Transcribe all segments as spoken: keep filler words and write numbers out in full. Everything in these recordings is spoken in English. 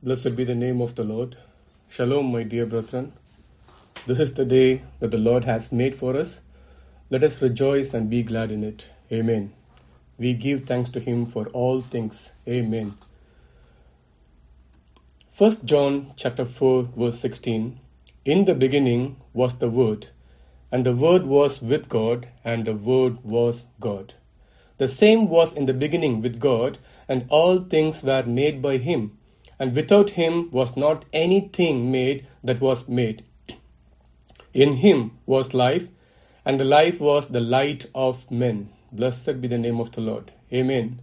Blessed be the name of the Lord. Shalom, my dear brethren. This is the day that the Lord has made for us. Let us rejoice and be glad in it. Amen. We give thanks to Him for all things. Amen. First John chapter four, verse sixteen. In the beginning was the Word, and the Word was with God, and the Word was God. The same was in the beginning with God, and all things were made by Him, and without Him was not anything made that was made. In Him was life, and the life was the light of men. Blessed be the name of the Lord. Amen.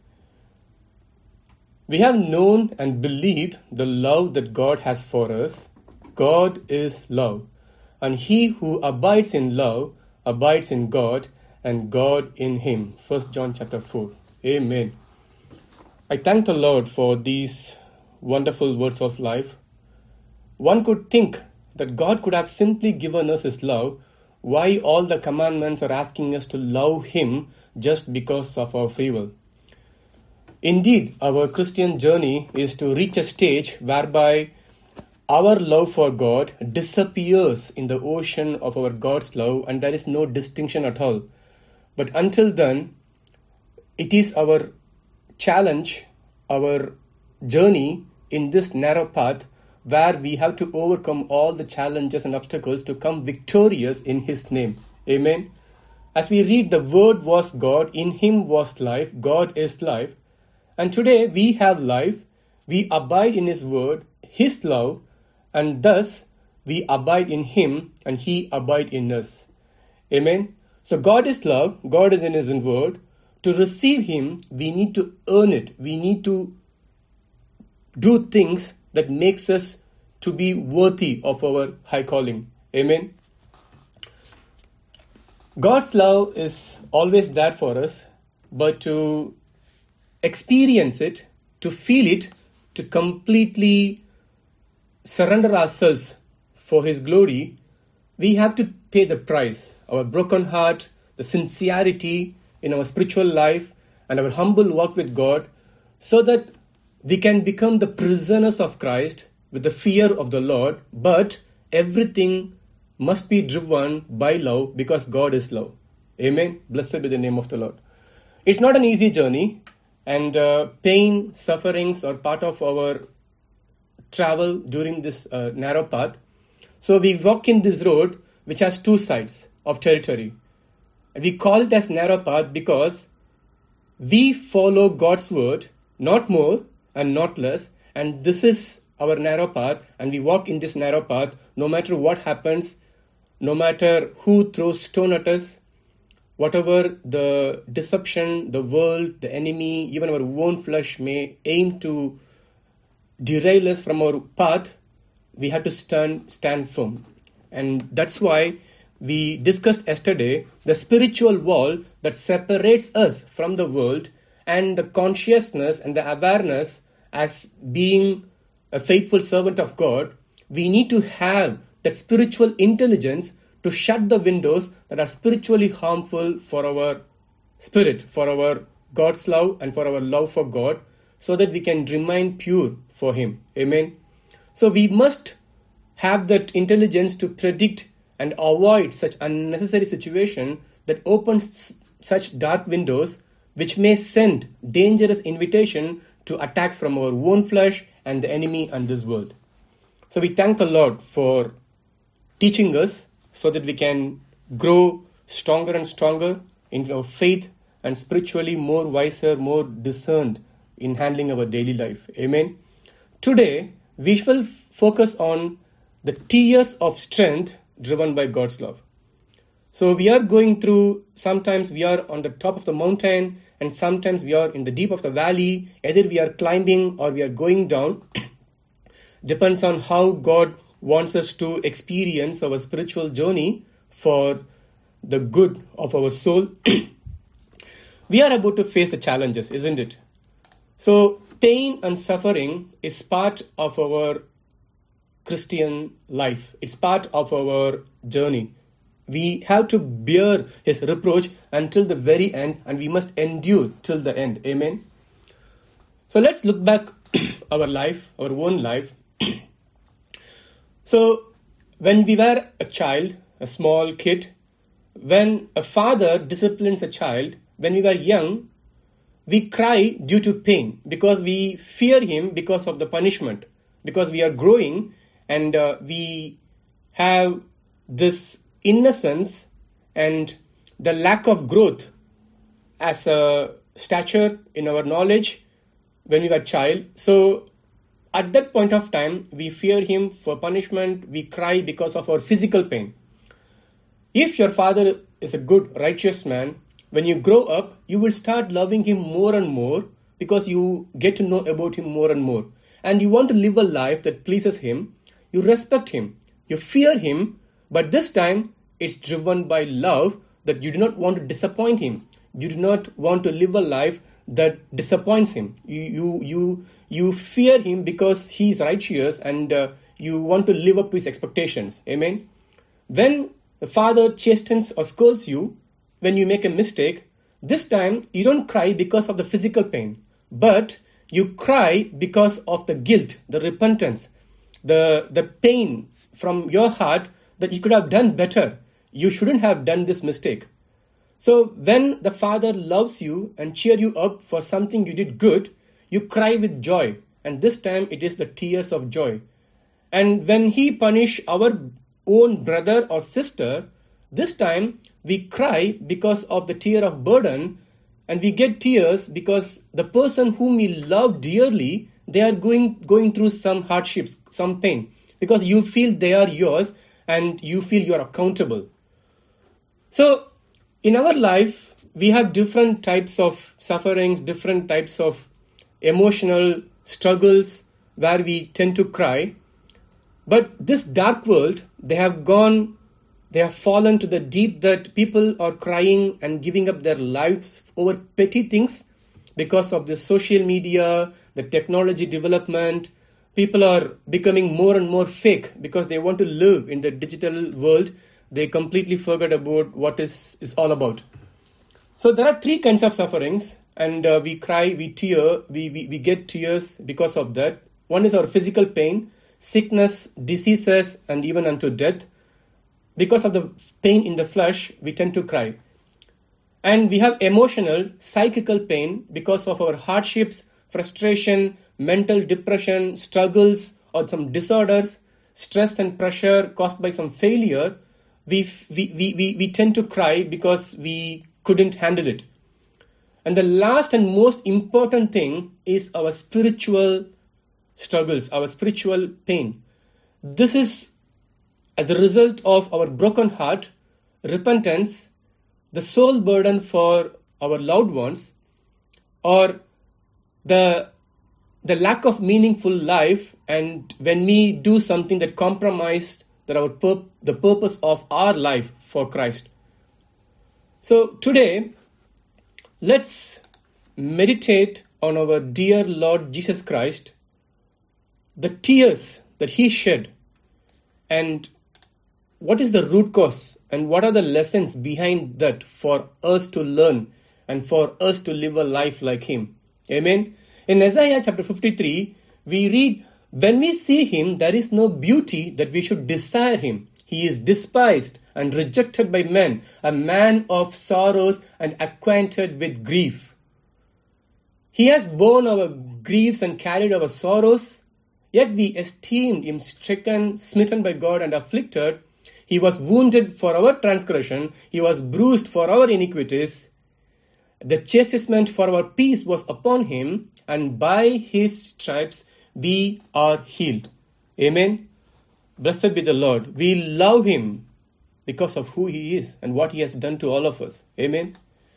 We have known and believed the love that God has for us. God is love, and he who abides in love abides in God, and God in him. First John chapter four. Amen. I thank the Lord for these wonderful words of life. One could think that God could have simply given us His love. Why all the commandments are asking us to love Him just because of our free will? Indeed, our Christian journey is to reach a stage whereby our love for God disappears in the ocean of our God's love, and there is no distinction at all. But until then, it is our challenge, our journey in this narrow path where we have to overcome all the challenges and obstacles to come victorious in His name. Amen. As we read, the Word was God, in Him was life, God is life. And today we have life, we abide in His Word, His love, and thus we abide in Him and He abide in us. Amen. So God is love, God is in His Word. To receive Him, we need to earn it. We need to do things that makes us to be worthy of our high calling. Amen. God's love is always there for us, but to experience it, to feel it, to completely surrender ourselves for His glory, we have to pay the price. Our broken heart, the sincerity in our spiritual life, and our humble walk with God, so that we can become the prisoners of Christ with the fear of the Lord. But everything must be driven by love, because God is love. Amen. Blessed be the name of the Lord. It's not an easy journey, and uh, pain, sufferings are part of our travel during this uh, narrow path. So we walk in this road which has two sides of territory. We call it as narrow path because we follow God's word, not more and not less. And this is our narrow path, and we walk in this narrow path no matter what happens, no matter who throws stone at us, whatever the deception, the world, the enemy, even our own flesh may aim to derail us from our path, we have to stand, stand firm. And that's why we discussed yesterday the spiritual wall that separates us from the world, and the consciousness and the awareness as being a faithful servant of God. We need to have that spiritual intelligence to shut the windows that are spiritually harmful for our spirit, for our God's love and for our love for God, so that we can remain pure for Him. Amen. So we must have that intelligence to predict and avoid such unnecessary situation that opens such dark windows which may send dangerous invitation to attacks from our own flesh and the enemy and this world. So we thank the Lord for teaching us so that we can grow stronger and stronger in our faith, and spiritually more wiser, more discerned in handling our daily life. Amen. Today we will focus on the tears of strength driven by God's love. So we are going through, sometimes we are on the top of the mountain, and sometimes we are in the deep of the valley. Either we are climbing or we are going down. Depends on how God wants us to experience our spiritual journey for the good of our soul. We are about to face the challenges, isn't it? So pain and suffering is part of our Christian life. It's part of our journey. We have to bear His reproach until the very end, and we must endure till the end. Amen. So let's look back our life, our own life. So, when we were a child, a small kid, when a father disciplines a child, when we were young, we cry due to pain because we fear him because of the punishment, because we are growing and uh, we have this innocence and the lack of growth as a stature in our knowledge when we were a child. So at that point of time, we fear him for punishment, we cry because of our physical pain. If your father is a good, righteous man, when you grow up, you will start loving him more and more because you get to know about him more and more. And you want to live a life that pleases him. You respect him. You fear him. But this time, it's driven by love that you do not want to disappoint him. You do not want to live a life that disappoints him. You you you, you fear him because he is righteous and uh, you want to live up to his expectations. Amen. When the father chastens or scolds you, when you make a mistake, this time you don't cry because of the physical pain, but you cry because of the guilt, the repentance, the, the pain from your heart that you could have done better. You shouldn't have done this mistake. So when the father loves you and cheer you up for something you did good, you cry with joy. And this time it is the tears of joy. And when he punish our own brother or sister, this time we cry because of the tear of burden, and we get tears because the person whom we love dearly, they are going going through some hardships, some pain, because you feel they are yours and you feel you are accountable. So in our life, we have different types of sufferings, different types of emotional struggles where we tend to cry. But this dark world, they have gone They have fallen to the deep that people are crying and giving up their lives over petty things because of the social media, the technology development. People are becoming more and more fake because they want to live in the digital world. They completely forget about what is, is all about. So there are three kinds of sufferings, and uh, we cry, we tear, we, we, we get tears because of that. One is our physical pain, sickness, diseases, and even unto death. Because of the pain in the flesh, we tend to cry. And we have emotional, psychical pain because of our hardships, frustration, mental depression, struggles, or some disorders, stress and pressure caused by some failure. We, we, we, we, we tend to cry because we couldn't handle it. And the last and most important thing is our spiritual struggles, our spiritual pain. This is as a result of our broken heart, repentance, the soul burden for our loved ones, or the, the lack of meaningful life, and when we do something that compromised that our pur- the purpose of our life for Christ. So today, let's meditate on our dear Lord Jesus Christ, the tears that he shed, and what is the root cause and what are the lessons behind that for us to learn and for us to live a life like him. Amen. In Isaiah chapter fifty-three, we read, when we see him, there is no beauty that we should desire him. He is despised and rejected by men, a man of sorrows and acquainted with grief. He has borne our griefs and carried our sorrows, yet we esteemed him stricken, smitten by God and afflicted. He was wounded for our transgression. He was bruised for our iniquities. The chastisement for our peace was upon him, and by his stripes we are healed. Amen. Blessed be the Lord. We love him because of who he is and what he has done to all of us. Amen.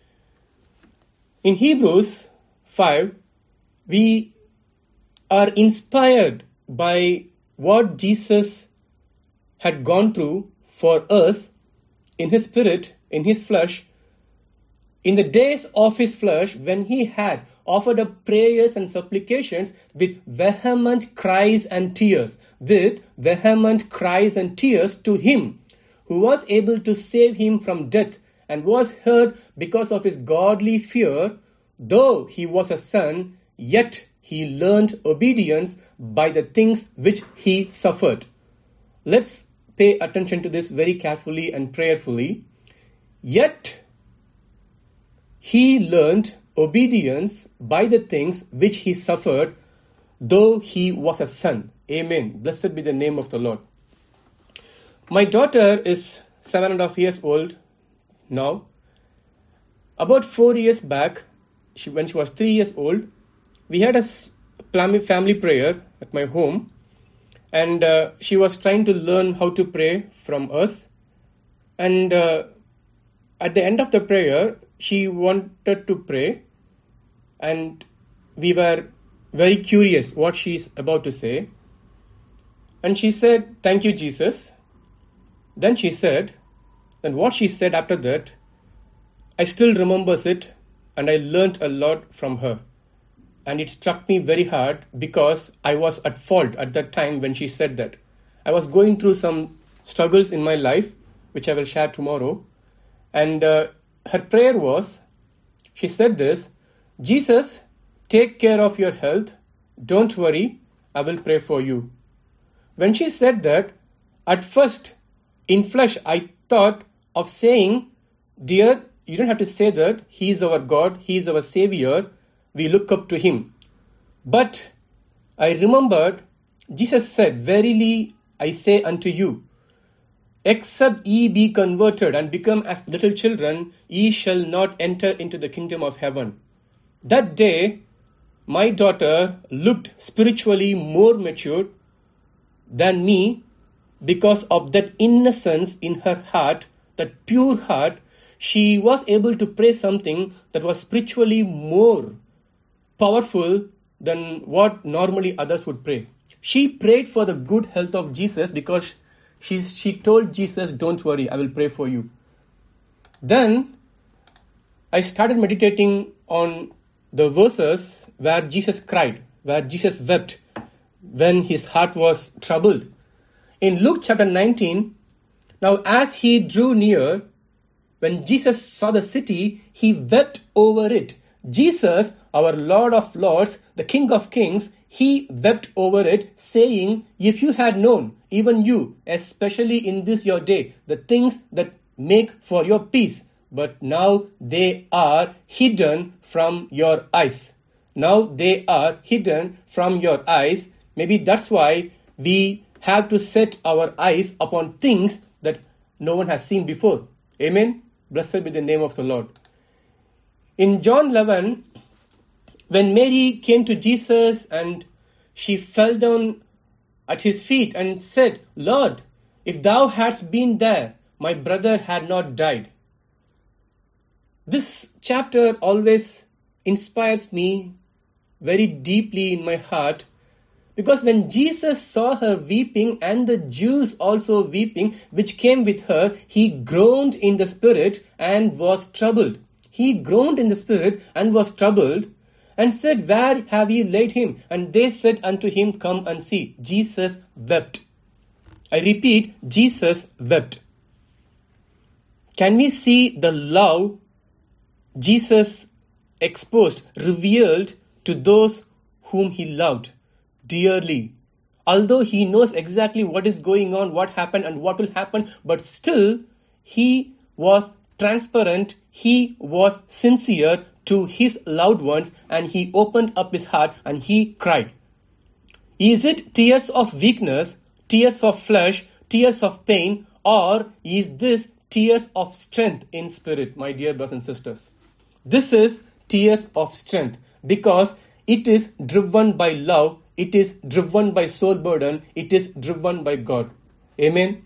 In Hebrews five, we are inspired by what Jesus had gone through for us in his spirit, in his flesh, in the days of his flesh, when he had offered up prayers and supplications with vehement cries and tears, with vehement cries and tears to him who was able to save him from death and was heard because of his godly fear. Though he was a son, yet he learned obedience by the things which he suffered. Let's pay attention to this very carefully and prayerfully. Yet, he learned obedience by the things which he suffered, though he was a son. Amen. Blessed be the name of the Lord. My daughter is seven and a half years old now. About four years back, she, when she was three years old, we had a family prayer at my home, and uh, she was trying to learn how to pray from us. And uh, at the end of the prayer, she wanted to pray, and we were very curious what she's about to say. And she said, "Thank you, Jesus." Then she said, and what she said after that, I still remembers it, and I learnt a lot from her. And it struck me very hard because I was at fault at that time when she said that. I was going through some struggles in my life, which I will share tomorrow. And uh, her prayer was, she said this, "Jesus, take care of your health. Don't worry, I will pray for you." When she said that, at first, in flesh, I thought of saying, "Dear, you don't have to say that. He is our God. He is our Savior. We look up to Him." But I remembered Jesus said, "Verily I say unto you, except ye be converted and become as little children, ye shall not enter into the kingdom of heaven." That day, my daughter looked spiritually more mature than me because of that innocence in her heart, that pure heart. She was able to pray something that was spiritually more powerful than what normally others would pray. She prayed for the good health of Jesus because she, she told Jesus, "Don't worry, I will pray for you." Then I started meditating on the verses where Jesus cried, where Jesus wept when his heart was troubled. In Luke chapter nineteen, now as he drew near, when Jesus saw the city, he wept over it. Jesus, our Lord of Lords, the King of Kings, he wept over it, saying, "If you had known, even you, especially in this your day, the things that make for your peace, but now they are hidden from your eyes." Now they are hidden from your eyes. Maybe that's why we have to set our eyes upon things that no one has seen before. Amen. Blessed be the name of the Lord. In John eleven, when Mary came to Jesus and she fell down at his feet and said, "Lord, if thou hadst been there, my brother had not died." This chapter always inspires me very deeply in my heart, because when Jesus saw her weeping and the Jews also weeping, which came with her, he groaned in the spirit and was troubled. He groaned in the spirit and was troubled and said, "Where have ye laid him?" And they said unto him, "Come and see." Jesus wept. I repeat, Jesus wept. Can we see the love Jesus exposed, revealed to those whom he loved dearly? Although he knows exactly what is going on, what happened and what will happen, but still he was transparent, he was sincere to his loved ones, and he opened up his heart and he cried. Is it tears of weakness, tears of flesh, tears of pain, or is this tears of strength in spirit, my dear brothers and sisters? This is tears of strength because it is driven by love, it is driven by soul burden, it is driven by God. Amen.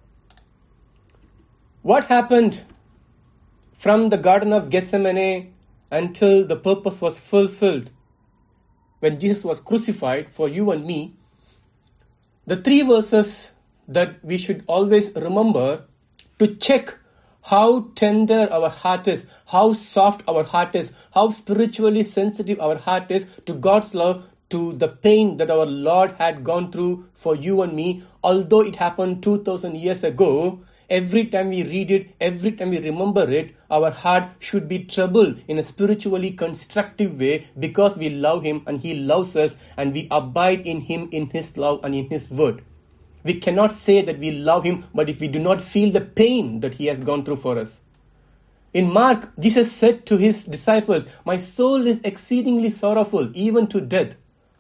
What happened from the Garden of Gethsemane until the purpose was fulfilled when Jesus was crucified for you and me? The three verses that we should always remember to check how tender our heart is, how soft our heart is, how spiritually sensitive our heart is to God's love, to the pain that our Lord had gone through for you and me. Although it happened two thousand years ago, every time we read it, every time we remember it, our heart should be troubled in a spiritually constructive way because we love Him and He loves us and we abide in Him, in His love and in His word. We cannot say that we love Him, but if we do not feel the pain that He has gone through for us. In Mark, Jesus said to His disciples, "My soul is exceedingly sorrowful, even to death."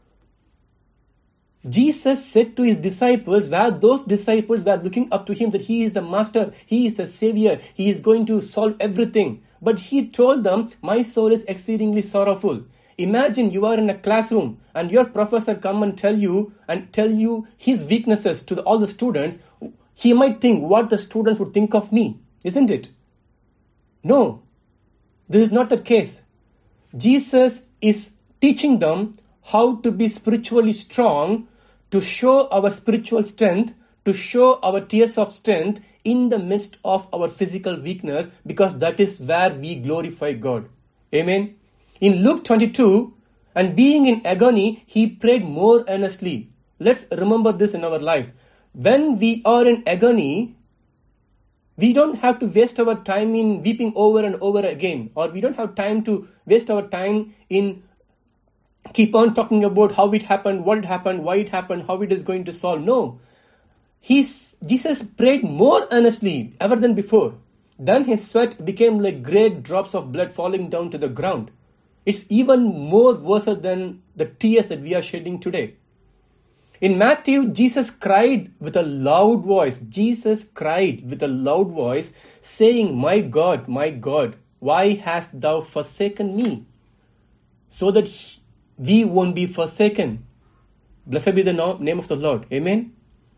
Jesus said to His disciples, where those disciples were looking up to Him, that He is the Master, He is the Savior, He is going to solve everything. But He told them, "My soul is exceedingly sorrowful." Imagine you are in a classroom and your professor come and tell you and tell you his weaknesses to the, all the students. He might think what the students would think of me, isn't it? No, this is not the case. Jesus is teaching them how to be spiritually strong, to show our spiritual strength, to show our tears of strength in the midst of our physical weakness, because that is where we glorify God. Amen. In Luke twenty-two, and being in agony, He prayed more earnestly. Let's remember this in our life. When we are in agony, we don't have to waste our time in weeping over and over again, or we don't have time to waste our time in keep on talking about how it happened, what it happened, why it happened, how it is going to solve. No. He's, Jesus prayed more earnestly ever than before. Then His sweat became like great drops of blood falling down to the ground. It's even more worse than the tears that we are shedding today. In Matthew, Jesus cried with a loud voice. Jesus cried with a loud voice, saying, "My God, my God, why hast thou forsaken me?" So that we won't be forsaken. Blessed be the name of the Lord. Amen.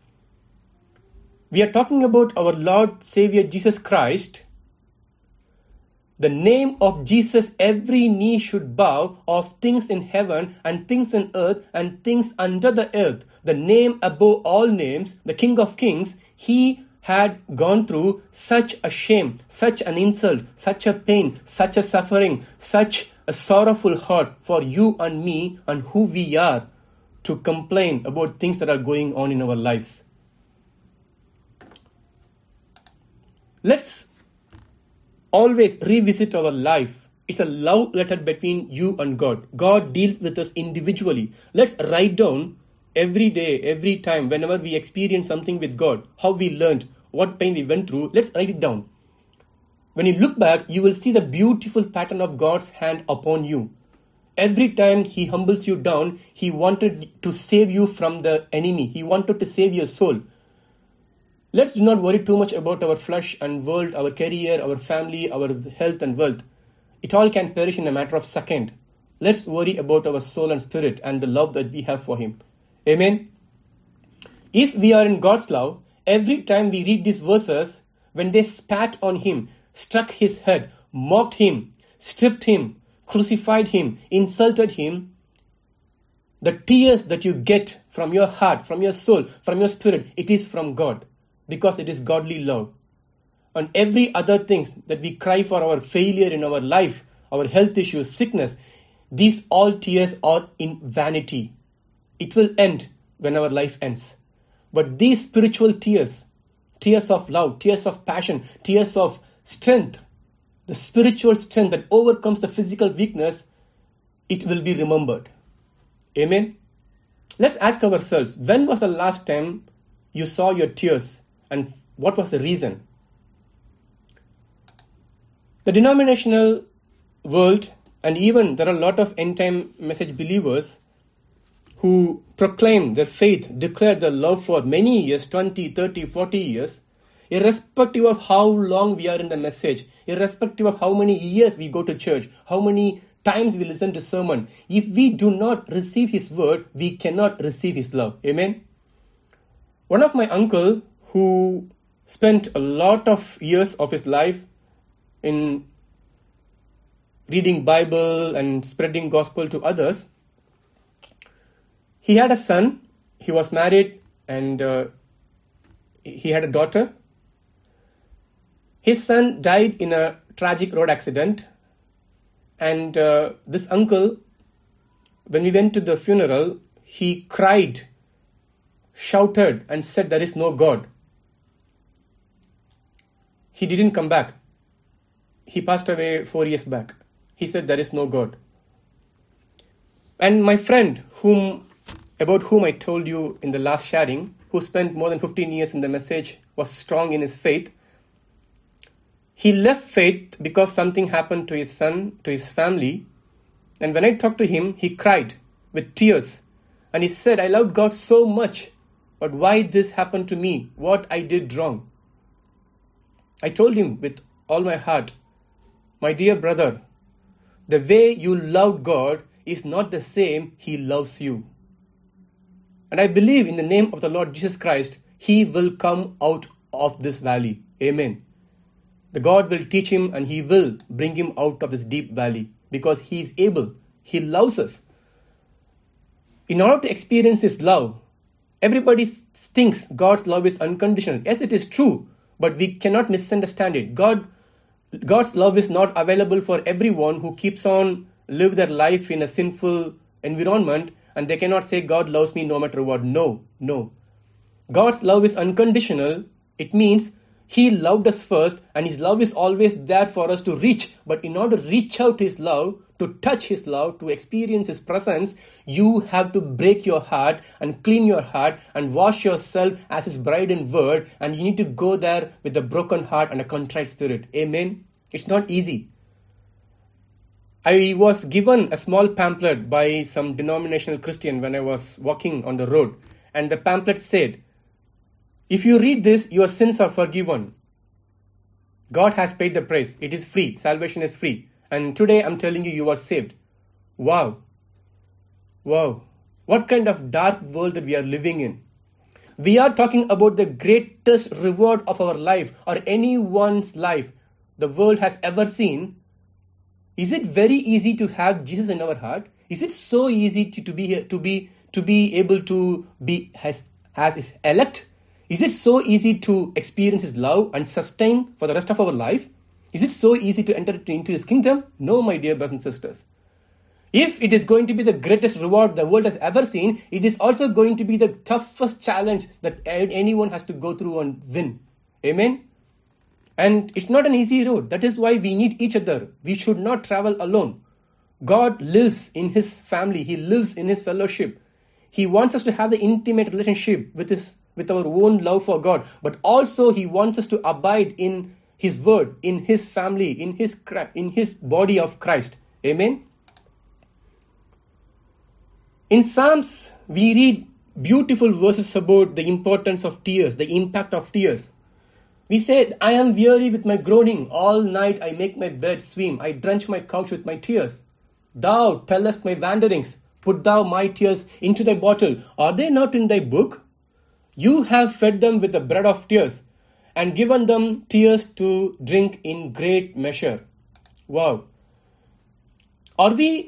We are talking about our Lord Savior Jesus Christ. The name of Jesus, every knee should bow, of things in heaven and things in earth and things under the earth. The name above all names, the King of Kings, He had gone through such a shame, such an insult, such a pain, such a suffering, such a sorrowful heart for you and me and who we are to complain about things that are going on in our lives. Let's always revisit our life. It's a love letter between you and God. God deals with us individually. Let's write down every day, every time, whenever we experience something with God, how we learned, what pain we went through. Let's write it down. When you look back, you will see the beautiful pattern of God's hand upon you. Every time He humbles you down, He wanted to save you from the enemy. He wanted to save your soul. Let's do not worry too much about our flesh and world, our career, our family, our health and wealth. It all can perish in a matter of second. Let's worry about our soul and spirit and the love that we have for Him. Amen. If we are in God's love, every time we read these verses, when they spat on Him, struck His head, mocked Him, stripped Him, crucified Him, insulted Him, the tears that you get from your heart, from your soul, from your spirit, it is from God. Because it is godly love. And every other things that we cry for, our failure in our life, our health issues, sickness, these all tears are in vanity. It will end when our life ends. But these spiritual tears, tears of love, tears of passion, tears of strength, the spiritual strength that overcomes the physical weakness, it will be remembered. Amen. Let's ask ourselves, when was the last time you saw your tears? And what was the reason? The denominational world, and even there are a lot of end-time message believers who proclaim their faith, declare their love for many years, twenty, thirty, forty years, irrespective of how long we are in the message, irrespective of how many years we go to church, how many times we listen to sermon. If we do not receive His word, we cannot receive His love. Amen. One of my uncle, who spent a lot of years of his life in reading Bible and spreading gospel to others, he had a son, he was married, and uh, he had a daughter. His son died in a tragic road accident, and uh, this uncle, when we went to the funeral, he cried, shouted and said, "There is no God." he didn't come back. He passed away four years back. He said there is no God. And my friend, whom about whom I told you in the last sharing, who spent more than fifteen years in the message, was strong in his faith. He left faith because something happened to his son, to his family. And when I talked to him, he cried with tears. And he said, I loved God so much, but why this happened to me? What I did wrong? I told him with all my heart, my dear brother, the way you love God is not the same He loves you. And I believe in the name of the Lord Jesus Christ, He will come out of this valley. Amen. The God will teach him and He will bring him out of this deep valley because He is able. He loves us. In order to experience His love, everybody thinks God's love is unconditional. Yes, it is true, but we cannot misunderstand it. God, God's love is not available for everyone who keeps on live their life in a sinful environment and they cannot say God loves me no matter what. No, no. God's love is unconditional. It means He loved us first and His love is always there for us to reach. But in order to reach out His love, to touch His love, to experience His presence, you have to break your heart and clean your heart and wash yourself as His bride in word. And you need to go there with a broken heart and a contrite spirit. Amen. It's not easy. I was given a small pamphlet by some denominational Christian when I was walking on the road. And the pamphlet said, if you read this, your sins are forgiven. God has paid the price. It is free. Salvation is free. And today I'm telling you, you are saved. Wow. Wow. What kind of dark world that we are living in. We are talking about the greatest reward of our life or anyone's life the world has ever seen. Is it very easy to have Jesus in our heart? Is it so easy to, to be here, to be to be able to be as, as His elect? Is it so easy to experience His love and sustain for the rest of our life? Is it so easy to enter into His kingdom? No, my dear brothers and sisters. If it is going to be the greatest reward the world has ever seen, it is also going to be the toughest challenge that anyone has to go through and win. Amen? And it's not an easy road. That is why we need each other. We should not travel alone. God lives in His family. He lives in His fellowship. He wants us to have the intimate relationship with His, with our own love for God. But also He wants us to abide in His word, in His family, in His, in His body of Christ. Amen? In Psalms, we read beautiful verses about the importance of tears, the impact of tears. We said, I am weary with my groaning. All night I make my bed swim. I drench my couch with my tears. Thou tellest my wanderings. Put thou my tears into thy bottle. Are they not in thy book? You have fed them with the bread of tears and given them tears to drink in great measure. Wow. Are we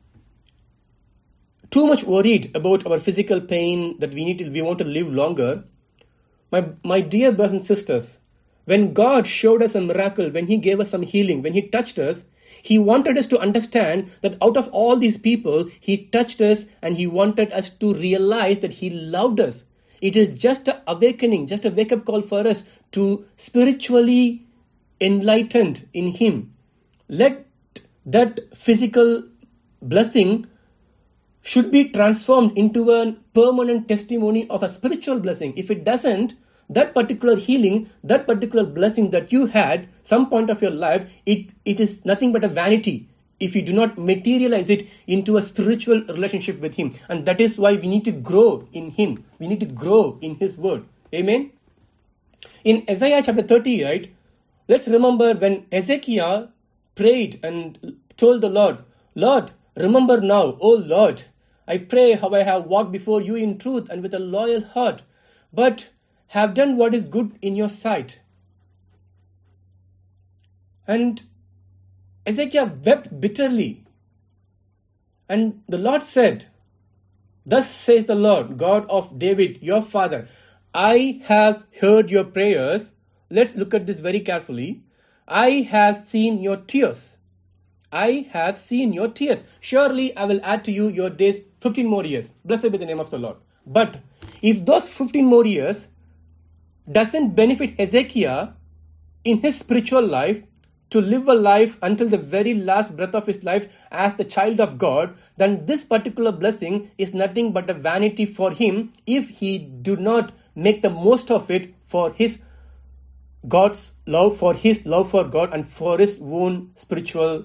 too much worried about our physical pain that we need to, we want to live longer? My, my dear brothers and sisters, when God showed us a miracle, when He gave us some healing, when He touched us, He wanted us to understand that out of all these people, He touched us and He wanted us to realize that He loved us. It is just an awakening, just a wake-up call for us to spiritually enlightened in Him. Let that physical blessing should be transformed into a permanent testimony of a spiritual blessing. If it doesn't, that particular healing, that particular blessing that you had some point of your life, it, it is nothing but a vanity if you do not materialize it into a spiritual relationship with Him. And that is why we need to grow in Him. We need to grow in His word. Amen. In Isaiah chapter thirty, right, let's remember when Ezekiel prayed and told the Lord, Lord, remember now, O Lord, I pray how I have walked before you in truth and with a loyal heart, but have done what is good in your sight. And Ezekiel wept bitterly. And the Lord said, thus says the Lord, God of David, your father, I have heard your prayers. Let's look at this very carefully. I have seen your tears. I have seen your tears. Surely I will add to you your days fifteen more years. Blessed be the name of the Lord. But if those fifteen more years doesn't benefit Hezekiah, in his spiritual life to live a life until the very last breath of his life as the child of God, then this particular blessing is nothing but a vanity for him if he do not make the most of it for his God's love, for his love for God, and for his own spiritual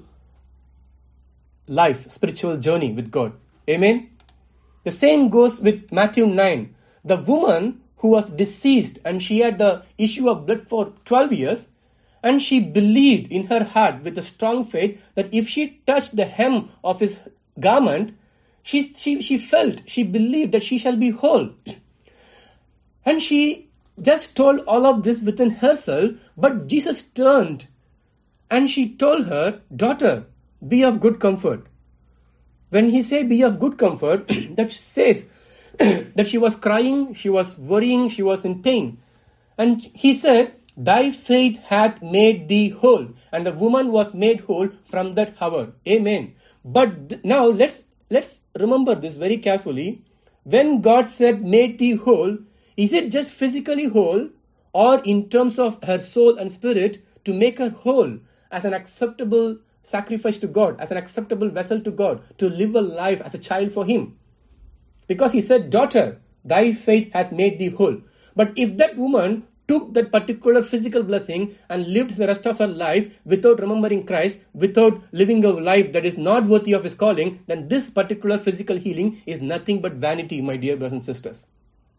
life, spiritual journey with God. Amen. The same goes with Matthew nine. The woman who was deceased and she had the issue of blood for twelve years, and she believed in her heart with a strong faith that if she touched the hem of his garment, she, she, she felt, she believed that she shall be whole. And she just told all of this within herself, but Jesus turned and she told her, daughter, be of good comfort. When he said be of good comfort, that says that she was crying, she was worrying, she was in pain. And he said, thy faith hath made thee whole. And the woman was made whole from that hour. Amen. But th- now let's let's remember this very carefully. When God said made thee whole, is it just physically whole, or in terms of her soul and spirit to make her whole as an acceptable sacrifice to God, as an acceptable vessel to God, to live a life as a child for him? Because he said, daughter, thy faith hath made thee whole. But if that woman took that particular physical blessing and lived the rest of her life without remembering Christ, without living a life that is not worthy of his calling, then this particular physical healing is nothing but vanity, my dear brothers and sisters.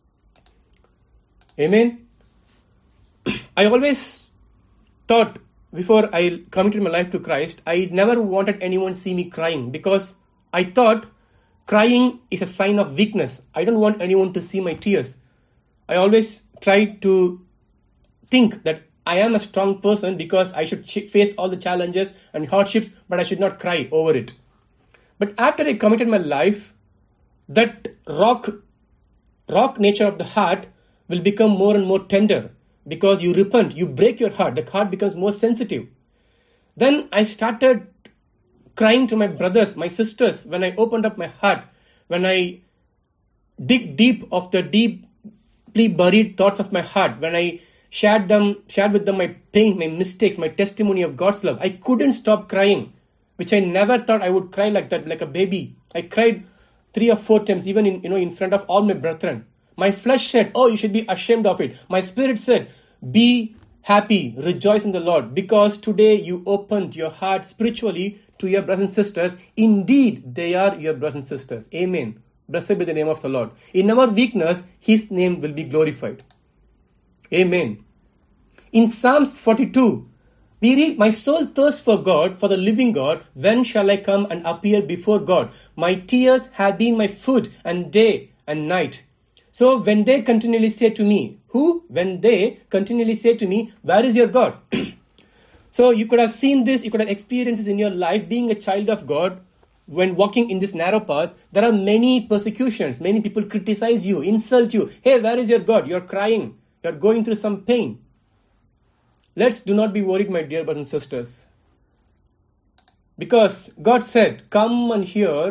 Amen. I always thought before I committed my life to Christ, I never wanted anyone to see me crying, because I thought crying is a sign of weakness. I don't want anyone to see my tears. I always tried to think that I am a strong person because I should face all the challenges and hardships, but I should not cry over it. But after I committed my life, that rock, rock nature of the heart will become more and more tender, because you repent, you break your heart, the heart becomes more sensitive. Then I started crying to my brothers, my sisters, when I opened up my heart, when I dig deep of the deeply buried thoughts of my heart, when I shared them, shared with them my pain, my mistakes, my testimony of God's love. I couldn't stop crying, which I never thought I would cry like that, like a baby. I cried three or four times, even in, you know, in front of all my brethren. My flesh said, oh, you should be ashamed of it. My spirit said, be happy, rejoice in the Lord, because today you opened your heart spiritually to your brothers and sisters. Indeed, they are your brothers and sisters. Amen. Blessed be the name of the Lord. In our weakness, his name will be glorified. Amen. In Psalms forty-two, we read, my soul thirsts for God, for the living God. When shall I come and appear before God? My tears have been my food and day and night. So when they continually say to me, who? When they continually say to me, where is your God? So you could have seen this, you could have experienced this in your life, being a child of God. When walking in this narrow path, there are many persecutions. Many people criticize you, insult you. Hey, where is your God? You're crying. You're going through some pain. Let's do not be worried, my dear brothers and sisters. Because God said, come and hear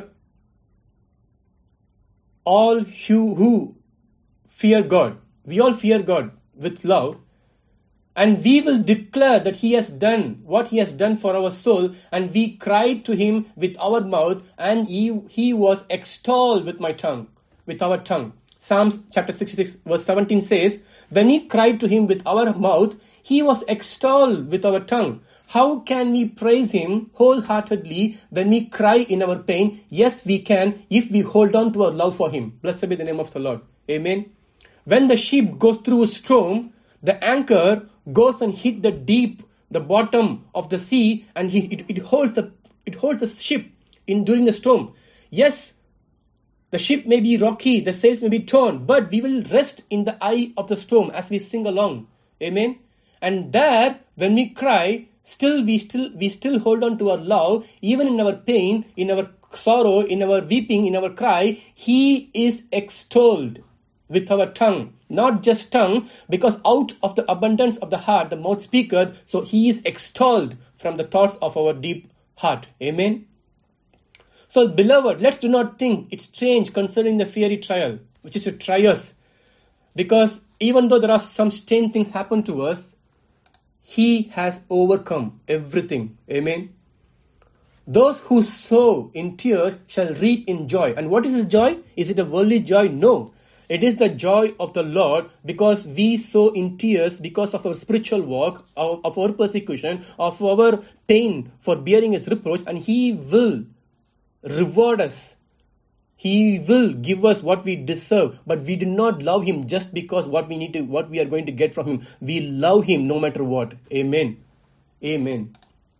all who, who fear God. We all fear God with love. And we will declare that he has done what he has done for our soul. And we cried to him with our mouth, and he, he was extolled with my tongue, with our tongue. Psalms chapter sixty-six verse seventeen says, when we cried to him with our mouth, he was extolled with our tongue. How can we praise him wholeheartedly when we cry in our pain? Yes, we can, if we hold on to our love for him. Blessed be the name of the Lord. Amen. When the ship goes through a storm, the anchor goes and hit the deep, the bottom of the sea, and he, it, it holds the it holds the ship in during the storm. Yes, the ship may be rocky, the sails may be torn, but we will rest in the eye of the storm as we sing along. Amen. And there, when we cry, still we still we still hold on to our love, even in our pain, in our sorrow, in our weeping, in our cry. He is extolled with our tongue. Not just tongue, because out of the abundance of the heart, the mouth speaketh. So he is extolled from the thoughts of our deep heart. Amen. So beloved, let's do not think it's strange concerning the fiery trial, which is to try us. Because even though there are some strange things happen to us, He has overcome everything. Amen. Those who sow in tears shall reap in joy. And what is this joy? Is it a worldly joy? No. It is the joy of the Lord, because we sow in tears because of our spiritual walk, of, of our persecution, of our pain for bearing His reproach, and He will reward us. He will give us what we deserve, but we do not love Him just because what we need to, what we are going to get from Him. We love Him no matter what. Amen. Amen.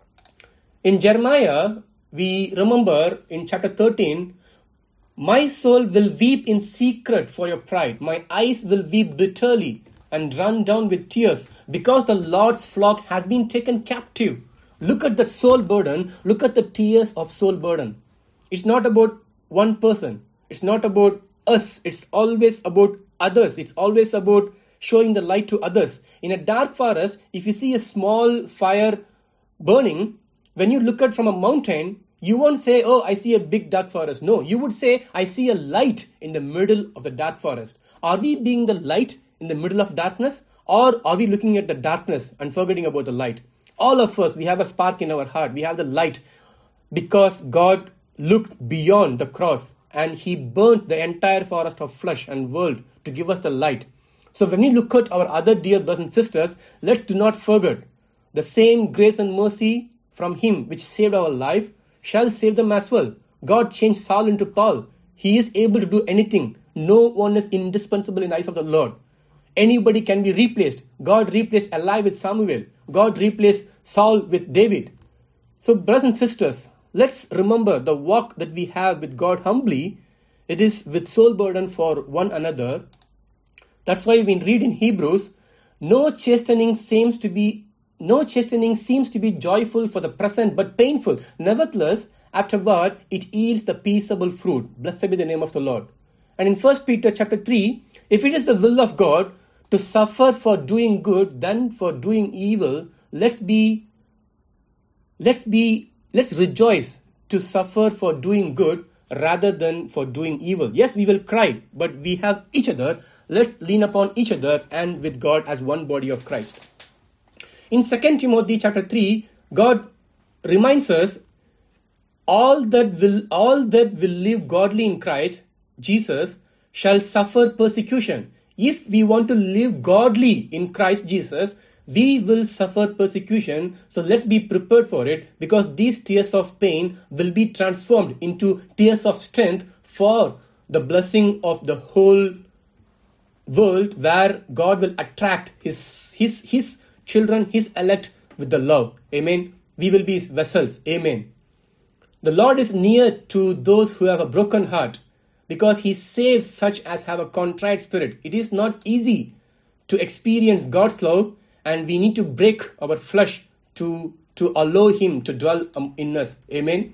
In Jeremiah, we remember in chapter thirteen, my soul will weep in secret for your pride. My eyes will weep bitterly and run down with tears, because the Lord's flock has been taken captive. Look at the soul burden. Look at the tears of soul burden. It's not about one person. It's not about us. It's always about others. It's always about showing the light to others. In a dark forest, if you see a small fire burning, when you look at from a mountain, you won't say, oh, I see a big dark forest. No, you would say, I see a light in the middle of the dark forest. Are we being the light in the middle of darkness? Or are we looking at the darkness and forgetting about the light? All of us, we have a spark in our heart. We have the light because God looked beyond the cross and He burnt the entire forest of flesh and world to give us the light. So when we look at our other dear brothers and sisters, let's do not forget the same grace and mercy from Him which saved our life shall save them as well. God changed Saul into Paul. He is able to do anything. No one is indispensable in the eyes of the Lord. Anybody can be replaced. God replaced Eli with Samuel. God replaced Saul with David. So brothers and sisters, let's remember the walk that we have with God humbly. It is with soul burden for one another. That's why we read in Hebrews, no chastening seems to be No chastening seems to be joyful for the present, but painful. Nevertheless, afterward, it yields the peaceable fruit. Blessed be the name of the Lord. And in First Peter chapter three, if it is the will of God to suffer for doing good than for doing evil, let's be, let's be, let's rejoice to suffer for doing good rather than for doing evil. Yes, we will cry, but we have each other. Let's lean upon each other and with God as one body of Christ. In Second Timothy chapter three, God reminds us all that will all that will live godly in Christ Jesus shall suffer persecution. If we want to live godly in Christ Jesus, we will suffer persecution. So let's be prepared for it, because these tears of pain will be transformed into tears of strength for the blessing of the whole world, where God will attract his his his children, His elect, with the love. Amen. We will be His vessels. Amen. The Lord is near to those who have a broken heart, because He saves such as have a contrite spirit. It is not easy to experience God's love, and we need to break our flesh to, to allow Him to dwell in us. Amen.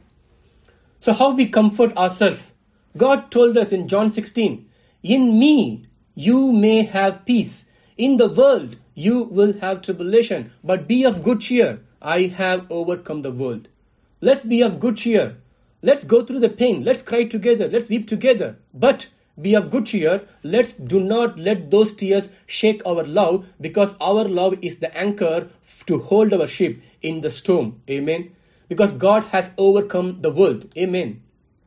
So how we comfort ourselves? God told us in John sixteen, in me you may have peace. In the world you will have tribulation, but be of good cheer. I have overcome the world. Let's be of good cheer. Let's go through the pain. Let's cry together. Let's weep together. But be of good cheer. Let's do not let those tears shake our love, because our love is the anchor to hold our ship in the storm. Amen. Because God has overcome the world. Amen.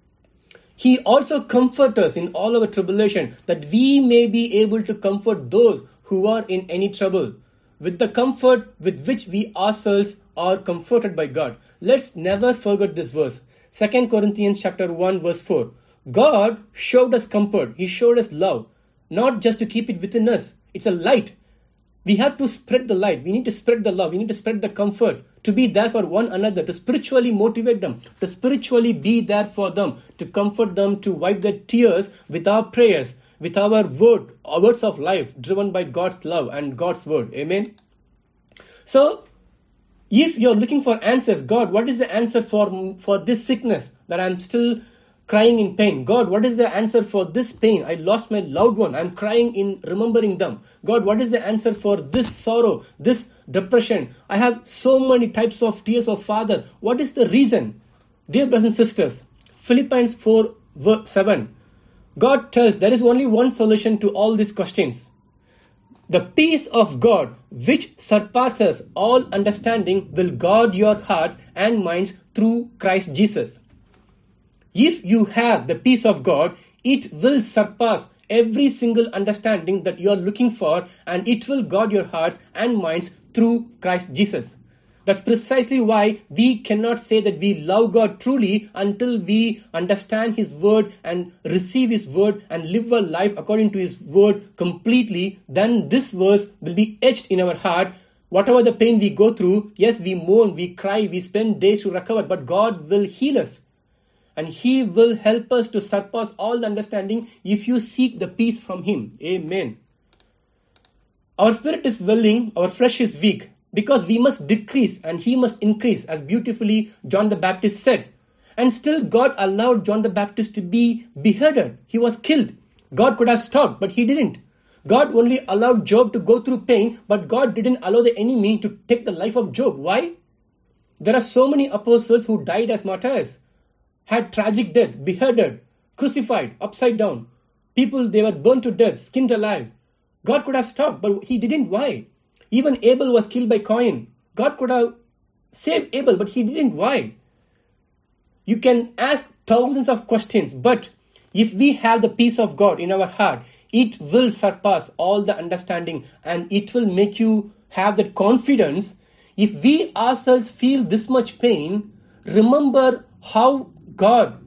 He also comforts us in all our tribulation, that we may be able to comfort those who are in any trouble with the comfort with which we ourselves are comforted by God. Let's never forget this verse. Second Corinthians chapter one verse four. God showed us comfort. He showed us love, not just to keep it within us. It's a light. We have to spread the light. We need to spread the love. We need to spread the comfort, to be there for one another, to spiritually motivate them, to spiritually be there for them, to comfort them, to wipe their tears with our prayers, with our word, our words of life, driven by God's love and God's word. Amen. So, if you're looking for answers, God, what is the answer for, for this sickness that I'm still crying in pain? God, what is the answer for this pain? I lost my loved one. I'm crying in remembering them. God, what is the answer for this sorrow, this depression? I have so many types of tears of Father. What is the reason? Dear brothers and sisters, Philippians four verse seven. God tells there is only one solution to all these questions. The peace of God, which surpasses all understanding, will guard your hearts and minds through Christ Jesus. If you have the peace of God, it will surpass every single understanding that you are looking for, and it will guard your hearts and minds through Christ Jesus. That's precisely why we cannot say that we love God truly until we understand His word and receive His word and live a life according to His word completely. Then this verse will be etched in our heart. Whatever the pain we go through, yes, we mourn, we cry, we spend days to recover, but God will heal us. And He will help us to surpass all the understanding if you seek the peace from Him. Amen. Our spirit is willing, our flesh is weak, because we must decrease and He must increase, as beautifully John the Baptist said. And still God allowed John the Baptist to be beheaded. He was killed. God could have stopped, but He didn't. God only allowed Job to go through pain, but God didn't allow the enemy to take the life of Job. Why? There are so many apostles who died as martyrs, had tragic death, beheaded, crucified, upside down. People, they were burned to death, skinned alive. God could have stopped, but He didn't. Why? Even Abel was killed by Cain. God could have saved Abel, but He didn't. Why? You can ask thousands of questions, but if we have the peace of God in our heart, it will surpass all the understanding, and it will make you have that confidence. If we ourselves feel this much pain, remember how God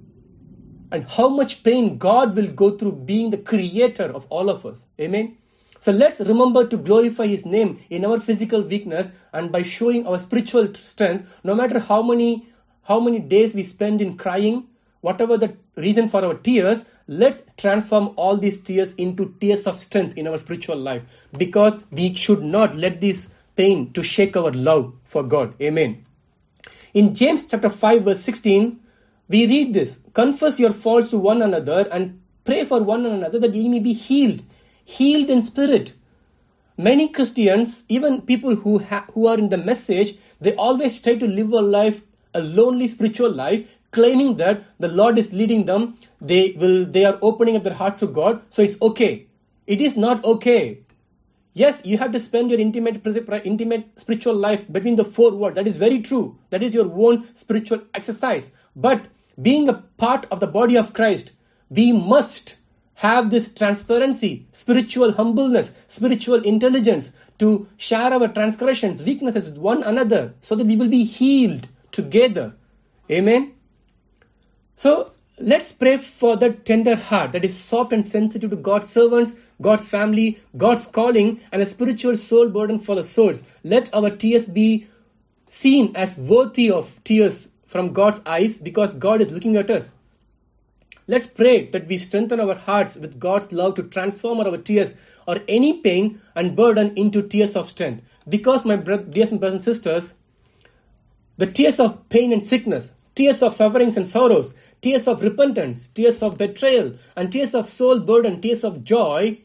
and how much pain God will go through being the creator of all of us. Amen. So let's remember to glorify His name in our physical weakness and by showing our spiritual strength. No matter how many how many days we spend in crying, whatever the reason for our tears, let's transform all these tears into tears of strength in our spiritual life, because we should not let this pain to shake our love for God. Amen. In James chapter five verse sixteen, we read this: confess your faults to one another and pray for one another that ye may be healed. Healed in spirit. Many Christians, even people who ha- who are in the message, they always try to live a life, a lonely spiritual life, claiming that the Lord is leading them. They will, they are opening up their heart to God, so it's okay. It is not okay. Yes, you have to spend your intimate, intimate spiritual life between the four walls. That is very true. That is your own spiritual exercise. But being a part of the body of Christ, we must have this transparency, spiritual humbleness, spiritual intelligence to share our transgressions, weaknesses with one another, so that we will be healed together. Amen. So let's pray for that tender heart that is soft and sensitive to God's servants, God's family, God's calling, and a spiritual soul burden for the souls. Let our tears be seen as worthy of tears from God's eyes, because God is looking at us. Let's pray that we strengthen our hearts with God's love to transform our tears or any pain and burden into tears of strength. Because, my bro- dears and brothers and sisters, the tears of pain and sickness, tears of sufferings and sorrows, tears of repentance, tears of betrayal, and tears of soul burden, tears of joy,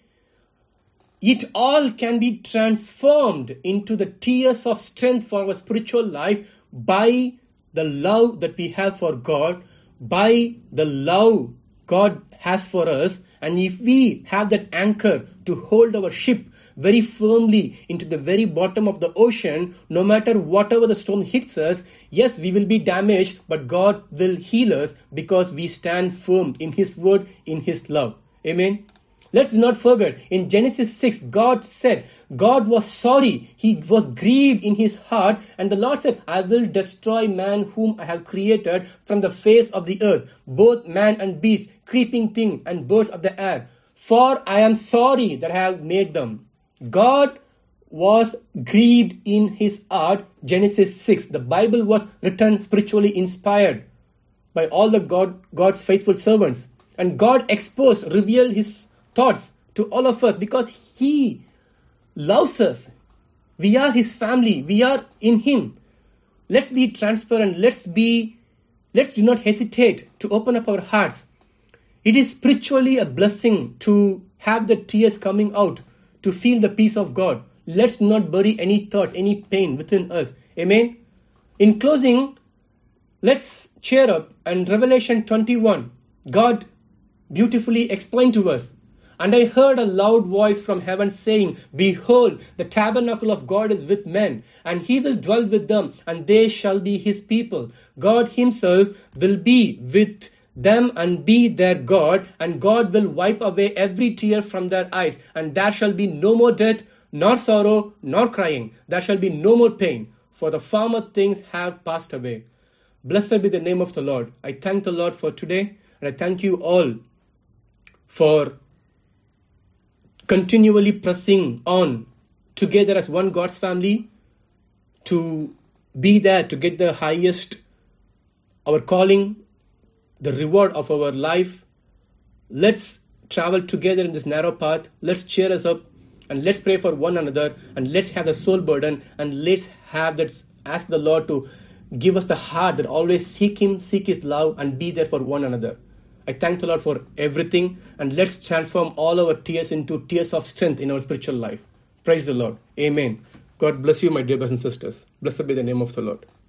it all can be transformed into the tears of strength for our spiritual life by the love that we have for God, by the love God has for us. And if we have that anchor to hold our ship very firmly into the very bottom of the ocean, no matter whatever the storm hits us, yes, we will be damaged, but God will heal us because we stand firm in His word, in His love. Amen. Let's not forget, in Genesis six, God said, God was sorry. He was grieved in His heart. And the Lord said, I will destroy man whom I have created from the face of the earth, both man and beast, creeping thing, and birds of the air. For I am sorry that I have made them. God was grieved in His heart. Genesis six. The Bible was written spiritually inspired by all the God, God's faithful servants. And God exposed, revealed His thoughts to all of us because He loves us. We are His family. We are in Him. Let's be transparent. Let's be, let's do not hesitate to open up our hearts. It is spiritually a blessing to have the tears coming out, to feel the peace of God. Let's not bury any thoughts, any pain within us. Amen. In closing, let's cheer up. And Revelation twenty-one, God beautifully explained to us, And I heard a loud voice from heaven saying, Behold, the tabernacle of God is with men, and he will dwell with them, and they shall be his people. God himself will be with them and be their God, and God will wipe away every tear from their eyes, and there shall be no more death, nor sorrow, nor crying. There shall be no more pain, for the former things have passed away. Blessed be the name of the Lord. I thank the Lord for today, and I thank you all for continually pressing on together as one God's family to be there to get the highest, our calling, the reward of our life. Let's travel together in this narrow path. Let's cheer us up, and let's pray for one another, and let's have the soul burden, and let's have that, ask the Lord to give us the heart that always seek him, seek his love, and be there for one another. I thank the Lord for everything, and let's transform all our tears into tears of strength in our spiritual life. Praise the Lord. Amen. God bless you, my dear brothers and sisters. Blessed be the name of the Lord.